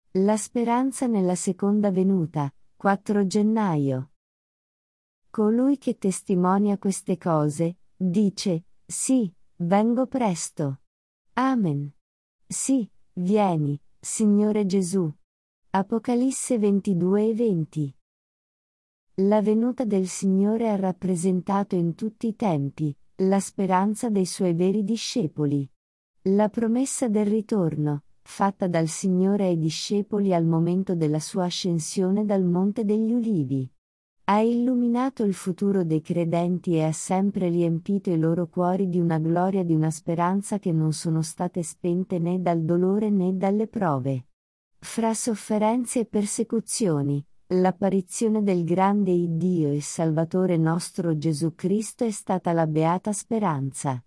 La speranza nella seconda venuta, 4 gennaio. Colui che testimonia queste cose, dice, sì, vengo presto. Amen. Sì, vieni, Signore Gesù. Apocalisse 22:20. La venuta del Signore ha rappresentato in tutti i tempi la speranza dei suoi veri discepoli. La promessa del ritorno, fatta dal Signore ai discepoli al momento della sua ascensione dal Monte degli Ulivi. Ha illuminato il futuro dei credenti e ha sempre riempito i loro cuori di una gloria, di una speranza che non sono state spente né dal dolore né dalle prove. Fra sofferenze e persecuzioni, l'apparizione del grande Iddio e Salvatore nostro Gesù Cristo è stata la beata speranza.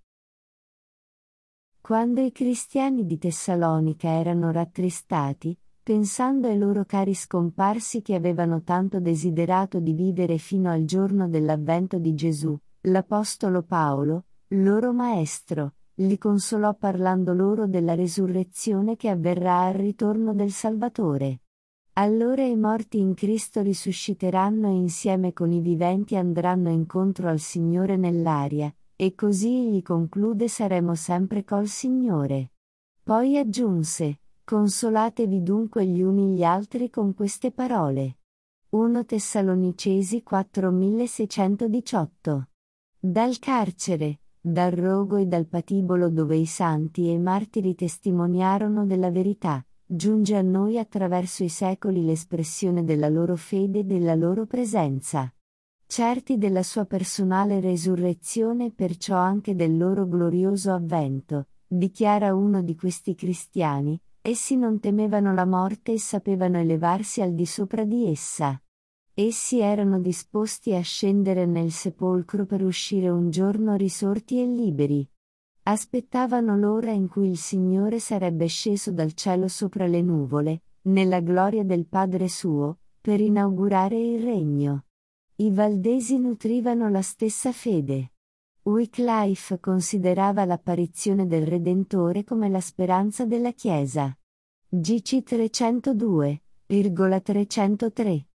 Quando i cristiani di Tessalonica erano rattristati, pensando ai loro cari scomparsi che avevano tanto desiderato di vivere fino al giorno dell'avvento di Gesù, l'Apostolo Paolo, loro maestro, li consolò parlando loro della resurrezione che avverrà al ritorno del Salvatore. Allora i morti in Cristo risusciteranno e insieme con i viventi andranno incontro al Signore nell'aria, e così egli conclude: saremo sempre col Signore. Poi aggiunse: consolatevi dunque gli uni gli altri con queste parole. 1 Tessalonicesi 4:1618. Dal carcere, dal rogo e dal patibolo dove i santi e i martiri testimoniarono della verità, giunge a noi attraverso i secoli l'espressione della loro fede e della loro presenza. Certi della sua personale resurrezione e perciò anche del loro glorioso avvento, dichiara uno di questi cristiani, essi non temevano la morte e sapevano elevarsi al di sopra di essa. Essi erano disposti a scendere nel sepolcro per uscire un giorno risorti e liberi. Aspettavano l'ora in cui il Signore sarebbe sceso dal cielo sopra le nuvole, nella gloria del Padre suo, per inaugurare il regno. I valdesi nutrivano la stessa fede. Wycliffe considerava l'apparizione del Redentore come la speranza della Chiesa. GC 302,303.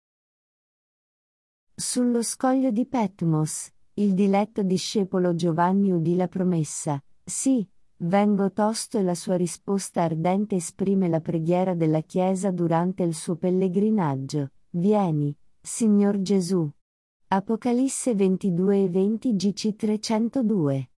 Sullo scoglio di Patmos, il diletto discepolo Giovanni udì la promessa: sì, vengo tosto, e la sua risposta ardente esprime la preghiera della Chiesa durante il suo pellegrinaggio: vieni, Signor Gesù. Apocalisse 22:20 GC 302.